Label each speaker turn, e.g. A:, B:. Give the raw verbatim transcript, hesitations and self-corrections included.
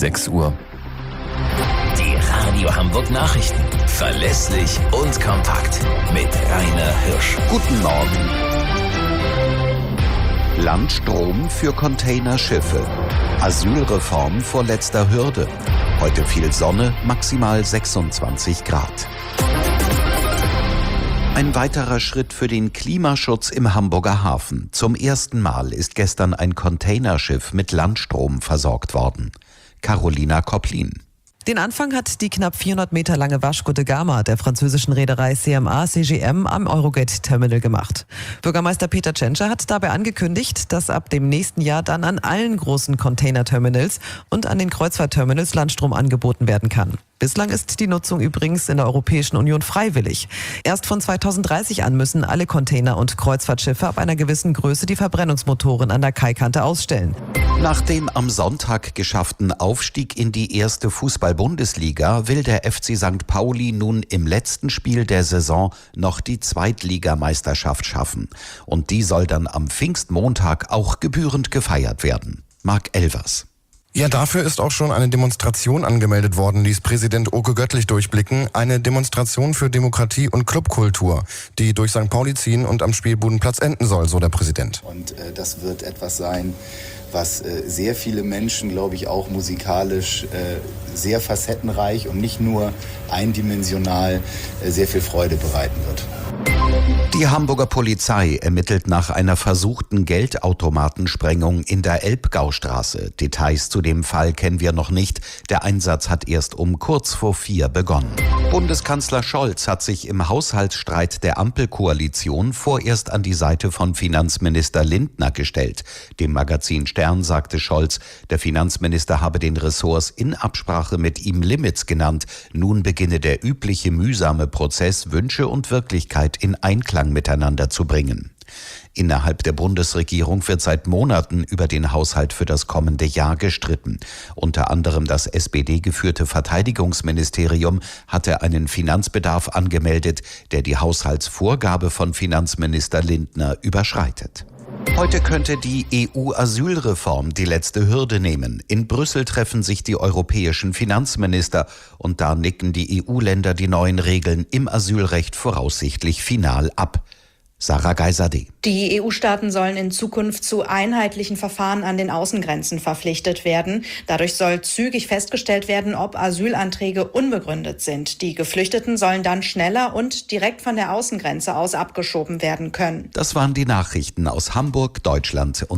A: sechs Uhr.
B: Die Radio Hamburg Nachrichten. Verlässlich und kompakt. Mit Rainer Hirsch.
C: Guten Morgen. Landstrom für Containerschiffe. Asylreform vor letzter Hürde. Heute viel Sonne, maximal sechsundzwanzig Grad. Ein weiterer Schritt für den Klimaschutz im Hamburger Hafen. Zum ersten Mal ist gestern ein Containerschiff mit Landstrom versorgt worden. Carolina Kopplin.
D: Den Anfang hat die knapp vierhundert Meter lange Vasco da Gama der französischen Reederei C M A C G M am Eurogate-Terminal gemacht. Bürgermeister Peter Tschentscher hat dabei angekündigt, dass ab dem nächsten Jahr dann an allen großen Container-Terminals und an den Kreuzfahrtterminals Landstrom angeboten werden kann. Bislang ist die Nutzung übrigens in der Europäischen Union freiwillig. Erst von zweitausenddreißig an müssen alle Container- und Kreuzfahrtschiffe ab einer gewissen Größe die Verbrennungsmotoren an der Kaikante ausstellen.
C: Nach dem am Sonntag geschafften Aufstieg in die erste Fußball-Bundesliga will der F C Sankt Pauli nun im letzten Spiel der Saison noch die Zweitligameisterschaft schaffen. Und die soll dann am Pfingstmontag auch gebührend gefeiert werden. Marc Elvers.
E: Ja, dafür ist auch schon eine Demonstration angemeldet worden, ließ Präsident Oke Göttlich durchblicken. Eine Demonstration für Demokratie und Clubkultur, die durch Sankt Pauli ziehen und am Spielbudenplatz enden soll, so der Präsident.
F: Und äh, das wird etwas sein, was äh, sehr viele Menschen, glaube ich, auch musikalisch äh, sehr facettenreich und nicht nur eindimensional äh, sehr viel Freude bereiten wird.
C: Die Hamburger Polizei ermittelt nach einer versuchten Geldautomatensprengung in der Elbgaustraße. Details zu dem Fall kennen wir noch nicht. Der Einsatz hat erst um kurz vor vier begonnen. Bundeskanzler Scholz hat sich im Haushaltsstreit der Ampelkoalition vorerst an die Seite von Finanzminister Lindner gestellt. Dem Magazin Stern sagte Scholz, der Finanzminister habe den Ressorts in Absprache mit ihm Limits genannt. Nun beginne der übliche mühsame Prozess, Wünsche und Wirklichkeit in Einklang miteinander zu bringen. Innerhalb der Bundesregierung wird seit Monaten über den Haushalt für das kommende Jahr gestritten. Unter anderem das S P D-geführte Verteidigungsministerium hatte einen Finanzbedarf angemeldet, der die Haushaltsvorgabe von Finanzminister Lindner überschreitet. Heute könnte die E U-Asylreform die letzte Hürde nehmen. In Brüssel treffen sich die europäischen Finanzminister und da nicken die E U-Länder die neuen Regeln im Asylrecht voraussichtlich final ab. Sarah Geiser-D.
G: Die E U-Staaten sollen in Zukunft zu einheitlichen Verfahren an den Außengrenzen verpflichtet werden. Dadurch soll zügig festgestellt werden, ob Asylanträge unbegründet sind. Die Geflüchteten sollen dann schneller und direkt von der Außengrenze aus abgeschoben werden können.
C: Das waren die Nachrichten aus Hamburg, Deutschland und